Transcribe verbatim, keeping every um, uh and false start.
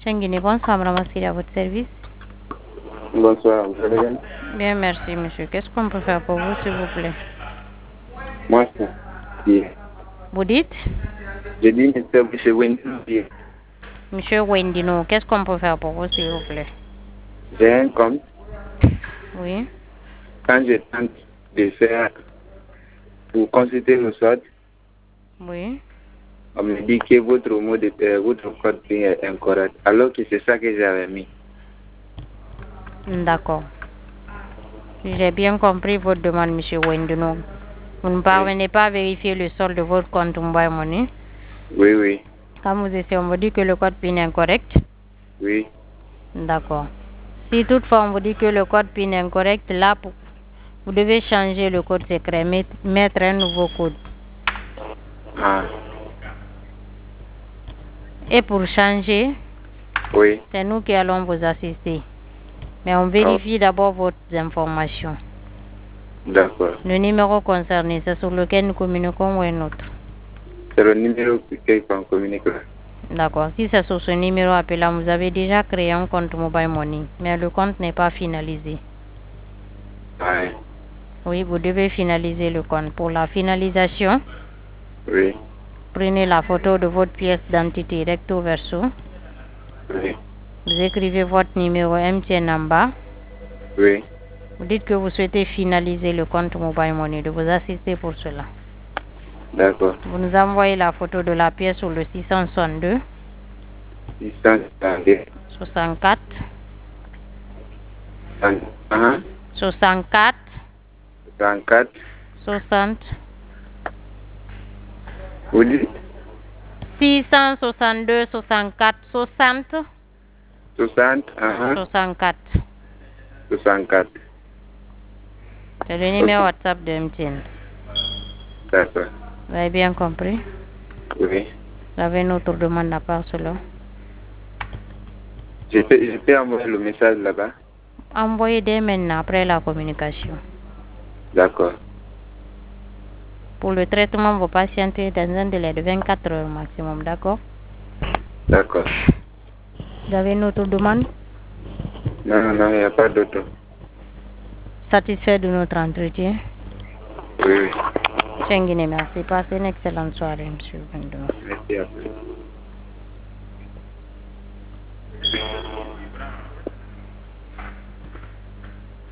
Tchenguine, bonsoir, Madame Assiri, à votre service. Bonsoir, vous allez bien? Bien, merci, monsieur. Qu'est-ce qu'on peut faire pour vous, s'il vous plaît? Moi, c'est bien. Vous dites? J'ai dit, monsieur, monsieur Wendy, Monsieur Wendino, qu'est-ce qu'on peut faire pour vous, s'il vous plaît? j'ai un compte. Oui. Quand je tente de faire pour consulter nos sortes, Oui. on me dit que votre mot de euh, votre code PIN est incorrect, alors que c'est ça que j'avais mis. D'accord. J'ai bien compris votre demande, monsieur Wendino. Vous ne parvenez pas à vérifier le solde de votre compte Mobile Money. Oui, oui, Quand vous essayez, on vous dit que le code PIN est incorrect. oui. D'accord. Si toutefois on vous dit que le code PIN est incorrect, là, pour- vous devez changer le code secret, met- mettre un nouveau code. Ah, Et pour changer, oui. c'est nous qui allons vous assister. Mais on vérifie d'abord vos informations. D'accord. Le numéro concerné, c'est sur lequel nous communiquons ou un autre. C'est le numéro qu'on communique là. D'accord. Si c'est sur ce numéro appelant, vous avez déjà créé un compte Mobile Money, mais le compte n'est pas finalisé. Ouais. Oui, vous devez finaliser le compte. Pour la finalisation, Oui, prenez la photo de votre pièce d'identité recto verso. oui, Vous écrivez votre numéro M T N en bas. oui. Vous dites que vous souhaitez finaliser le compte Mobile Money, de vous assister pour cela. D'accord. Vous nous envoyez la photo de la pièce sur le six cent soixante-deux, six cent soixante-deux. soixante-quatre, Ah, soixante-quatre, soixante-quatre. soixante, Vous dites six cent soixante-deux, soixante-quatre, soixante, soixante, ah, soixante-quatre. soixante-quatre. C'est le numéro WhatsApp de M T N. D'accord. Vous avez bien compris? Oui. Vous avez une autre demande à part cela? Je peux, je peux envoyer le message là-bas. Envoyez dès maintenant après la communication. D'accord. Pour le traitement, vous patientez dans un délai de vingt-quatre heures maximum, d'accord? D'accord. Vous avez une autre demande? Non, non, non, il n'y a pas d'autre. Satisfait de notre entretien? Oui, oui. Tchenguine, merci. Passez une excellente soirée, monsieur. Merci à vous.